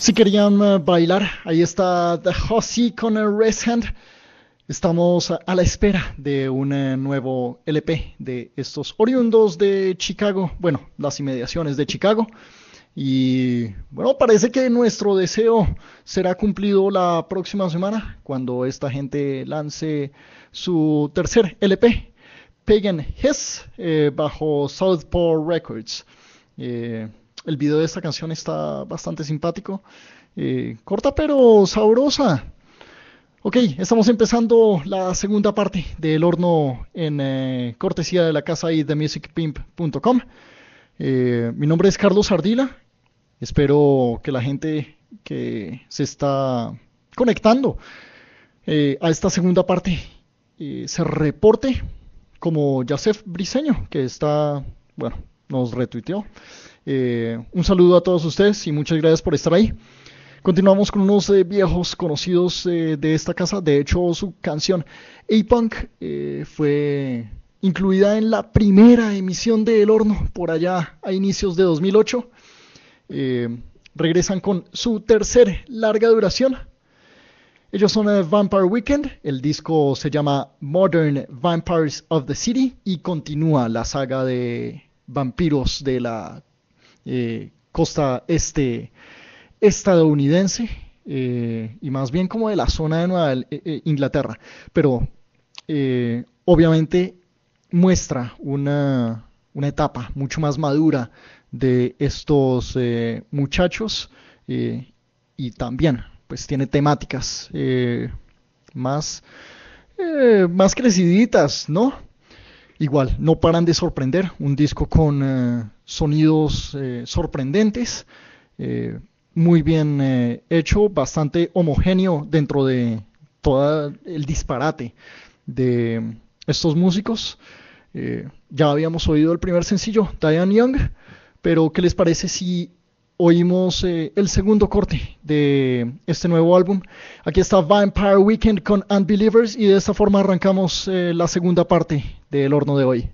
Si querían bailar, ahí está The Hussy con el Rest Hand. Estamos a la espera de un nuevo LP de estos oriundos de Chicago, bueno, las inmediaciones de Chicago. Y bueno, parece que nuestro deseo será cumplido la próxima semana cuando esta gente lance su tercer LP, Pagan His, bajo Southpaw Records. El video de esta canción está bastante simpático, corta pero sabrosa. Ok, estamos empezando la segunda parte del horno en cortesía de la casa y themusicpimp.com. Mi nombre es Carlos Ardila. Espero que la gente que se está conectando a esta segunda parte se reporte, como Yasef Briseño, que está, bueno, nos retuiteó. Un saludo a todos ustedes y muchas gracias por estar ahí. Continuamos con unos viejos conocidos de esta casa. De hecho, su canción A-Punk fue incluida en la primera emisión de El Horno por allá a inicios de 2008. Regresan con su tercer larga duración. Ellos son Vampire Weekend. El disco se llama Modern Vampires of the City y continúa la saga de vampiros de la costa este estadounidense, y más bien como de la zona de Nueva Inglaterra, pero obviamente muestra una etapa mucho más madura de estos muchachos, y también pues tiene temáticas más creciditas, ¿no? Igual, no paran de sorprender, un disco con sonidos sorprendentes, muy bien hecho, bastante homogéneo dentro de todo el disparate de estos músicos. Ya habíamos oído el primer sencillo, Diane Young, pero ¿qué les parece si oímos el segundo corte de este nuevo álbum? Aquí está Vampire Weekend con Unbelievers y de esta forma arrancamos la segunda parte del horno de hoy.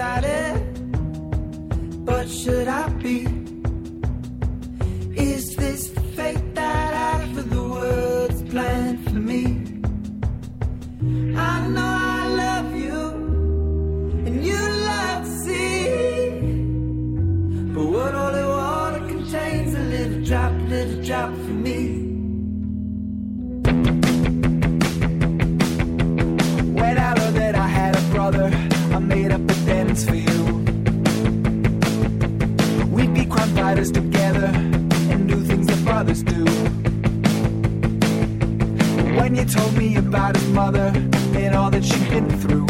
decided, but should I be? Is this the fate that I for the world's planned for me? I know I love you, and you love to see, but what holy water contains a little drop for me. When I learned that I had a brother, I made up a dance for you. We'd be crime fighters together and do things that brothers do. When you told me about his mother and all that she'd been through,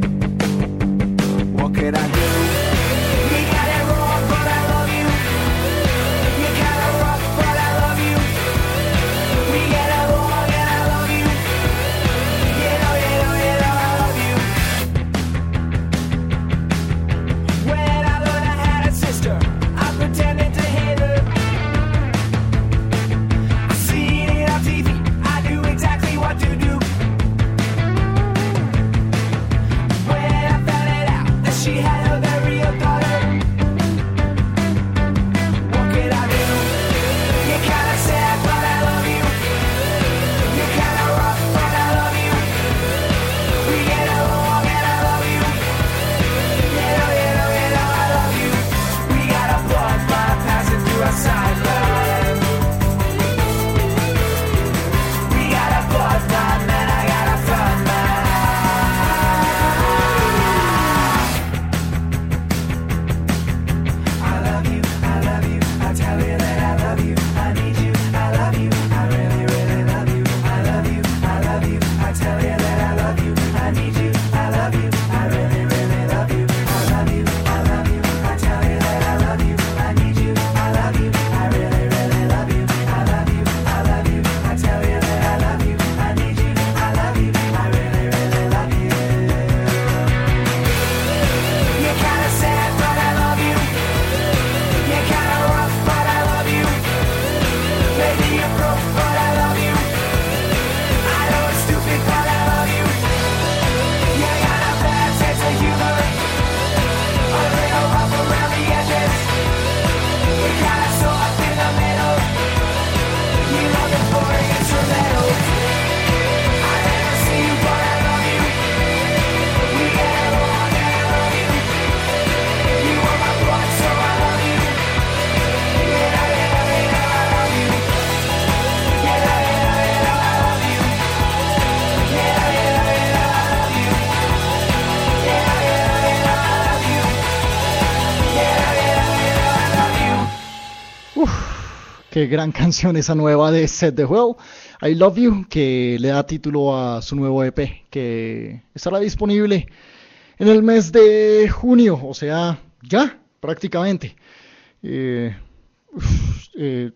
what could I do? You got it wrong, but I love you. You got it rough, but I love you. We get along and I love you. You know, I love you. When I learned I had a sister, I pretended to hate her. I seen it on TV, I knew exactly what to do. When I found it out that she had a very real daughter, what could I do? You're kinda sad, but I love you. You're kinda rough, but I love you. We get along and I love you. You know, I love you. We got a bloodline passing through our sideline. We got a bloodline, man, I got a front line. I love you, I tell you that I love you. I need you, I love you, I really, really love you. I love you, I tell you that I love you. I need you, I love you, I really, really love you. I love you, I tell you that I love you. I need you, I love you, I really, really love you. I love you, I tell you that I love you. I need you, I love you, I really, really love you. You're kinda sad, but I love you. You're kinda rough, but I love you. Maybe you're broke, but I love you. I know it's stupid, but I love you. You got a bad sense of humor, a little rough around the edges. You're kinda soft in the middle. You love the boring instrumentals. I never see you, but I love you. We get along and I love you. You are my blood, so I love you. Yeah, I love you. Yeah, I love you. Yeah, I love you. Yeah, I love you. Yeah, I love you. Uf, qué gran canción esa nueva de Set the Well, I Love You, que le da título a su nuevo EP, que estará disponible en el mes de junio, o sea, ya, prácticamente. Eh, uf,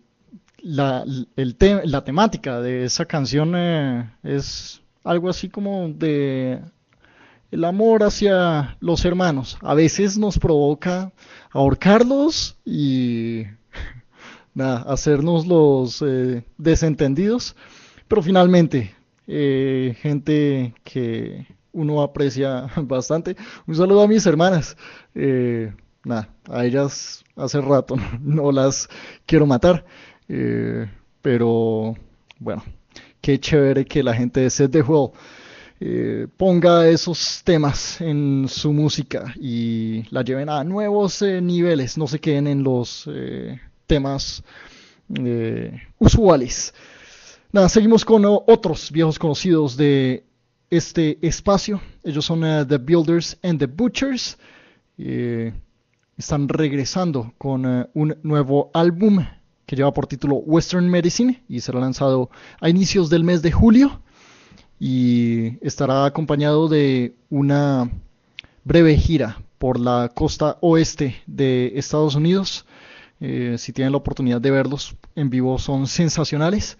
la temática de esa canción es algo así como de el amor hacia los hermanos. A veces nos provoca ahorcarlos y nada, hacernos los desentendidos, pero finalmente, gente que uno aprecia bastante. Un saludo a mis hermanas. Nada, a ellas hace rato no las quiero matar, pero bueno, qué chévere que la gente de Set the Well ponga esos temas en su música y la lleven a nuevos niveles, no se queden en los temas usuales. Nada, seguimos con otros viejos conocidos de este espacio. Ellos son The Builders and the Butchers. Están regresando con un nuevo álbum que lleva por título Western Medicine y será lanzado a inicios del mes de julio y estará acompañado de una breve gira por la costa oeste de Estados Unidos. Si tienen la oportunidad de verlos en vivo, son sensacionales.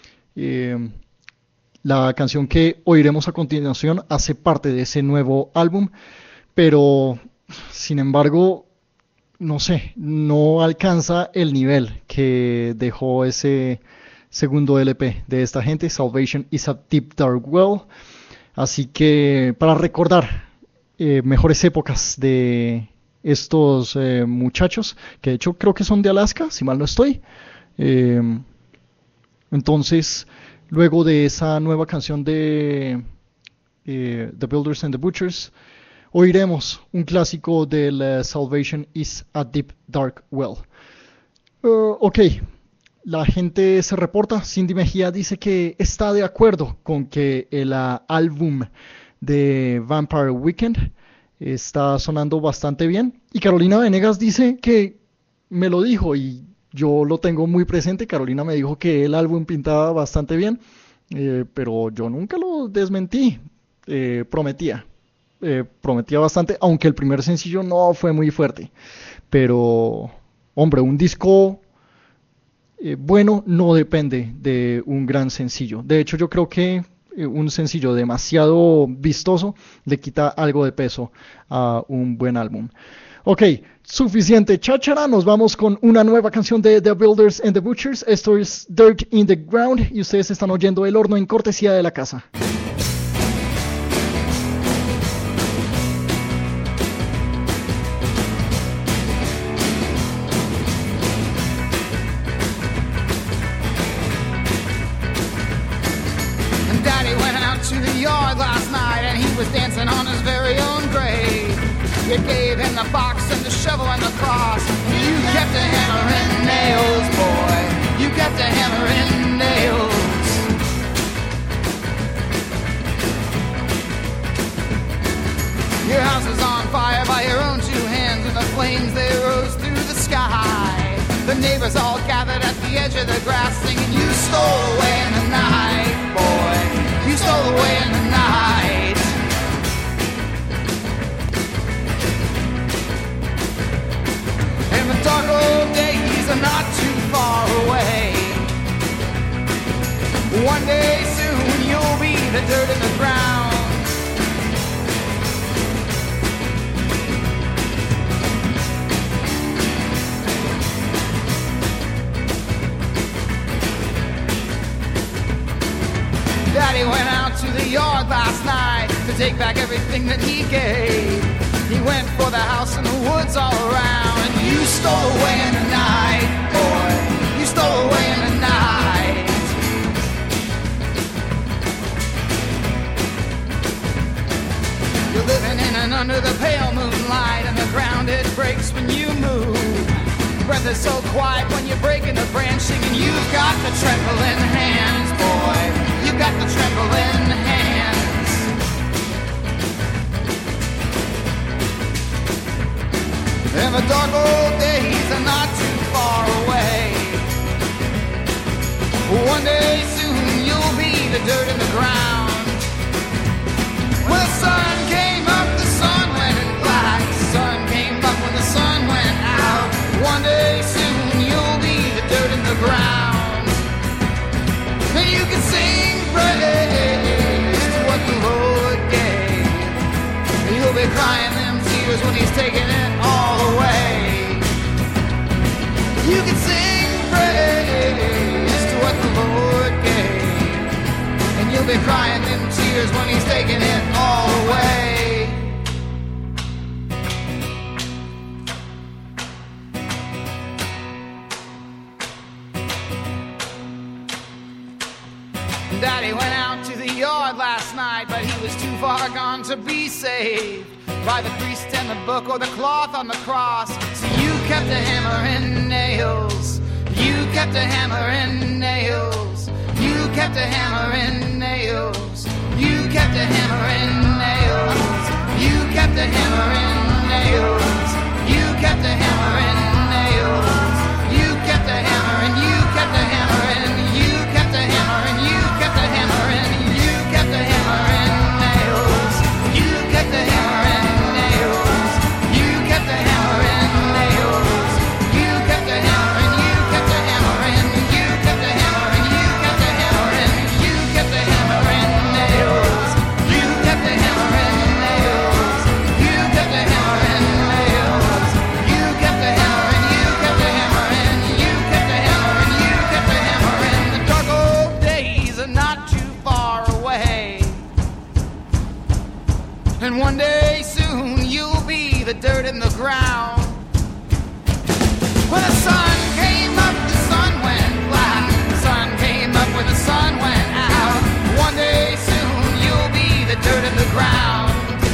La canción que oiremos a continuación hace parte de ese nuevo álbum, pero sin embargo, no sé, no alcanza el nivel que dejó ese segundo LP de esta gente, Salvation is a Deep Dark Well. Así que para recordar mejores épocas de estos muchachos, que de hecho creo que son de Alaska, si mal no estoy. Eh, entonces, luego de esa nueva canción de The Builders and the Butchers, oiremos un clásico del Salvation is a Deep Dark Well. Ok, la gente se reporta. Cindy Mejía dice que está de acuerdo con que el álbum de Vampire Weekend está sonando bastante bien. Y Carolina Venegas dice que me lo dijo y yo lo tengo muy presente. Carolina me dijo que el álbum pintaba bastante bien, pero yo nunca lo desmentí. Prometía bastante, aunque el primer sencillo no fue muy fuerte. Pero, hombre, un disco bueno no depende de un gran sencillo. De hecho, yo creo que un sencillo demasiado vistoso le quita algo de peso a un buen álbum. Ok, suficiente cháchara, nos vamos con una nueva canción de The Builders and the Butchers. Esto es Dirt in the Ground y ustedes están oyendo El Horno en cortesía de la casa. To the yard last night and he was dancing on his very own grave. You gave him the box and the shovel and the cross. You kept a hammer and nails, boy. You kept a hammer and nails. Your house was on fire by your own two hands and the flames they rose through the sky. The neighbors all gathered at the edge of the grass singing, you stole away in the night, boy. You stole away in the night. And the dark old days are not too far away. One day soon you'll be the dirt in the ground. Daddy went out to the yard last night to take back everything that he gave. He went for the house and the woods all around. And you stole away in the night, boy. You stole away in the night. You're living in and under the pale moonlight, and the ground it breaks when you move. Breath is so quiet when you're breaking the branch, singing, you've got the trembling hands, boy. You got the trembling hands. And the dark old days are not too far away. One day soon you'll be the dirt in the ground. When the sun came up, the sun went black. The sun came up when the sun went out. One day soon you'll be the dirt in the ground. And you can sing praise to what the Lord gave. He'll be crying them tears when he's taking it all away. You can sing praise to what the Lord gave. And you'll be crying them tears when he's taking it all away. Daddy went out to the yard last night, but he was too far gone to be saved by the priest and the book or the cloth on the cross. So you kept a hammer and nails. You kept a hammer and nails. You kept a hammer and nails. You kept a hammer and nails. You kept a hammer and nails. You kept a hammer and nails. You kept a hammer and you kept a hammer and you kept a hammer and you kept a hammer and you kept a hammer and nails. You kept a hammer and nails. You kept a hammer and nails. You kept a hammer and you kept a hammer and you kept a hammer and you kept a hammer and you kept a hammer and nails. You kept a hammer and nails. You kept a hammer and nails. ground. When the sun came up, the sun went black. The sun came up when the sun went out. One day soon you'll be the dirt in the ground.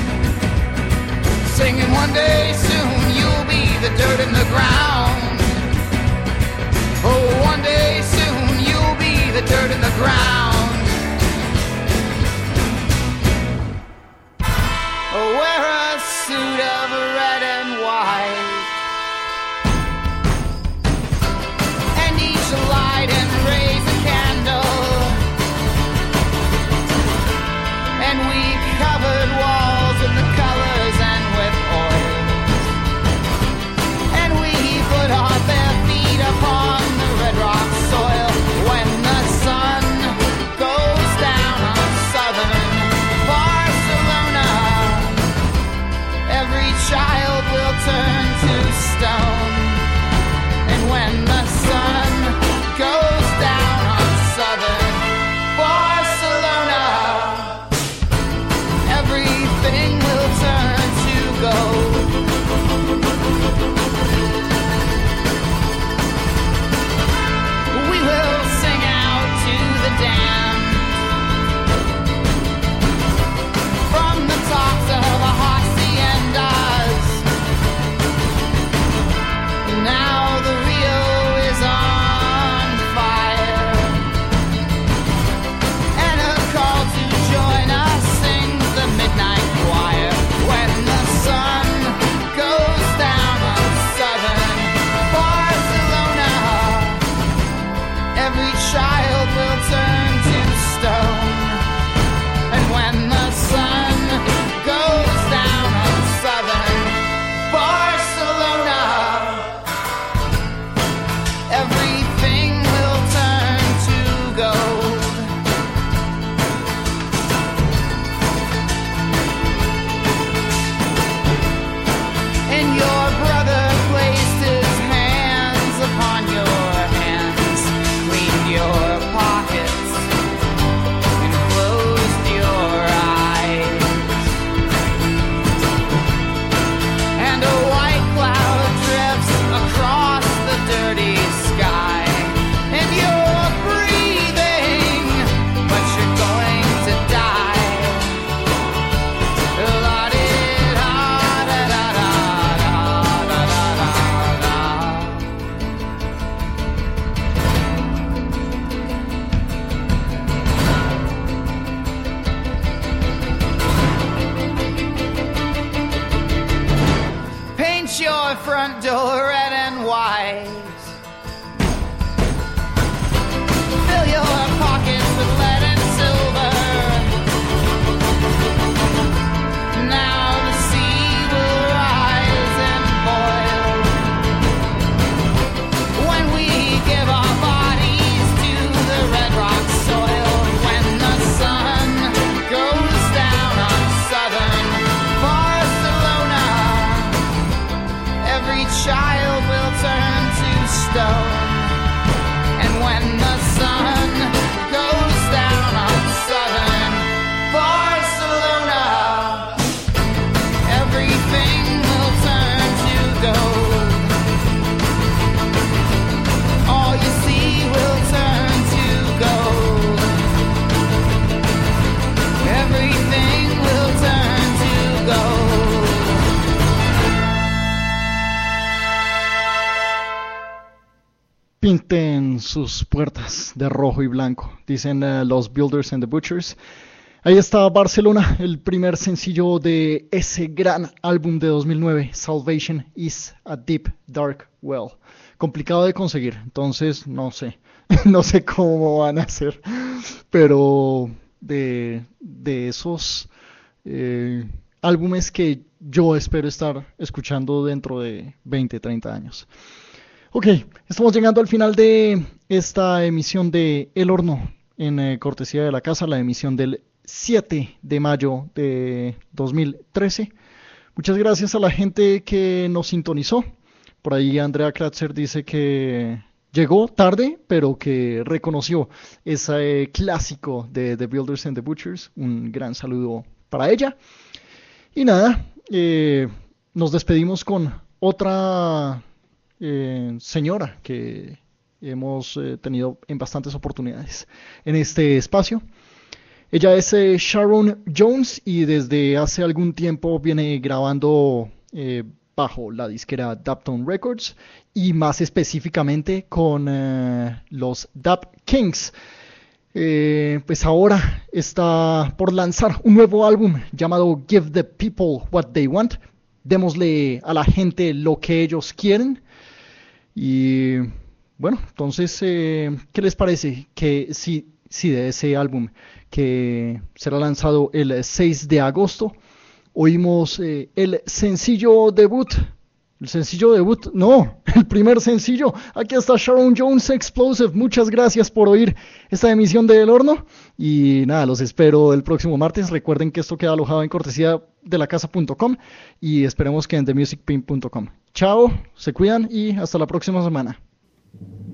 Singing one day soon you'll be the dirt in the ground. Oh, one day soon you'll be the dirt in the ground. Oh, wear a suit of red and white, and each light and raise a candle, and we covered walls with the colors and with oil, and we put our bare feet upon the red rock soil. When the sun goes down on southern Barcelona, every child will turn to stone. And when the sun goes down on southern Barcelona, everything will turn to gold. We will sing out to the damned from the tops of the haciendas. Now the Rio is on fire, and a call to join us sings the midnight choir. When the sun goes down on southern Barcelona, every child will turn to stone. And when the sun goes down on southern Barcelona, everything will turn to gold. And your brother placed his hands upon your hands, cleaned your pockets, and closed your eyes. And a white cloud drifts across the dirty sky, and you're breathing, but you're going to die. Paint your front door red and white. Fill your pockets with lead and silver. Now the sea will rise and boil when we give our bodies to the red rock soil. When the sun goes down on southern Barcelona, every child will turn to stone. And when the sun goes down on southern Barcelona, everything will turn to gold. All you see will turn to gold. Everything will turn to gold. Pinten sus puertas de rojo y blanco, dicen los Builders and the Butchers. Ahí está Barcelona, el primer sencillo de ese gran álbum de 2009, Salvation is a Deep Dark Well. Complicado de conseguir, entonces no sé, no sé cómo van a hacer, pero de esos álbumes que yo espero estar escuchando dentro de 20, 30 años. Ok, estamos llegando al final de esta emisión de El Horno en cortesía de la casa, la emisión del 7 de mayo de 2013. Muchas gracias a la gente que nos sintonizó. Por ahí Andrea Kratzer dice que llegó tarde, pero que reconoció ese clásico de The Builders and the Butchers. Un gran saludo para ella. Y nada, nos despedimos con otra señora que hemos tenido en bastantes oportunidades en este espacio. Ella es Sharon Jones y desde hace algún tiempo viene grabando bajo la disquera Daptone Records y más específicamente con los Dap Kings. Pues ahora está por lanzar un nuevo álbum llamado Give the People What They Want. Démosle a la gente lo que ellos quieren. Y bueno, entonces, ¿qué les parece? Que sí, de ese álbum que será lanzado el 6 de agosto, oímos el sencillo debut. No, el primer sencillo. Aquí está Sharon Jones Explosive. Muchas gracias por oír esta emisión de El Horno. Y nada, los espero el próximo martes. Recuerden que esto queda alojado en cortesía de lacasa.com y esperemos que en themusicpimp.com. Chao, se cuidan y hasta la próxima semana.